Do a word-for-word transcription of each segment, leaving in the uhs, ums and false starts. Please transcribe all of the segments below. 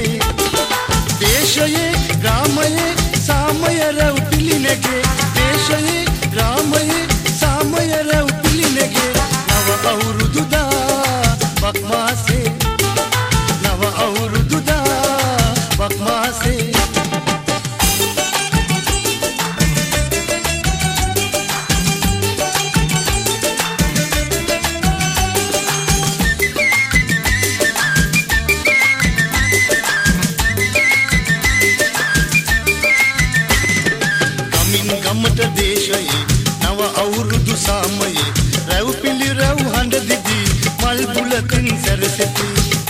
දේශයේ ග්‍රාමයේ සාමය රැව් පිළිනැගේ දේශයේ ග්‍රාමයේ සාමය රැව් පිළිනැගේ නව අවුරුදුදා බක් මාසේ නව අවුරුදුදා බක් මාසේ ගමට දේශයේ නව අවුරුදු සාමයේ රැව් පිළි රැව් හඬ දිදී මල් පුලකින් සැරසෙති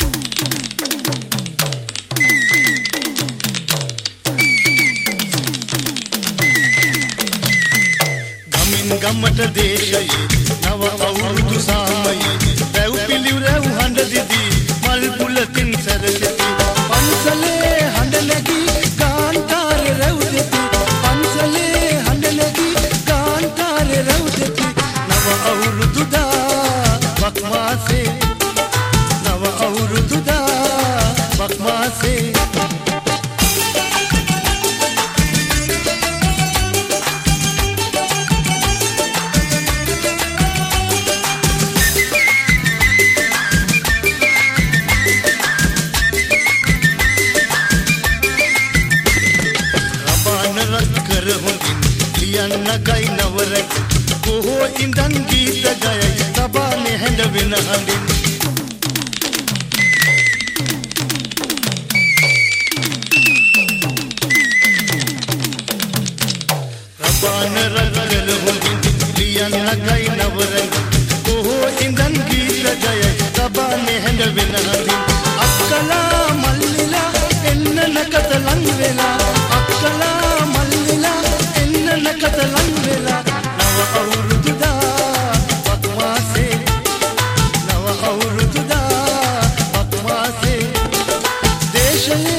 ගමින් ගමට දේශයේ නව අවුරුදු සාමයේ රැව් පිළි රැව් හඬ දිදී මල් පුලකින් සැරසෙති පන්සලේ හඬ නැගී කාන්තාර රැව් දෙති පන්සලේ නව අවුරුදුදා බක් මාසේ නව අවුරුදුදා බක් මාසේ රබාන රත් කර හොඳින් ලියන්න ගයි නවරක කොහෝ ඉඳන් ගීත ගයයි සබානේ හැඬ වෙන හඬින් රබාන රගල හොඳින් ලියන්න ගයි නවරක කොහෝ ඉඳන් ගීත ගයයි සබානේ හැඬ වෙන හඬින් අක්කලා මල්ලිලා එන්න නකත ලං වෙලා අක්කලා මල්ලිලා එන්න නකත ලං වෙලා නව අවුරුදුදා බක් මාසේ නව අවුරුදුදා බක් මාසේ දේශයේ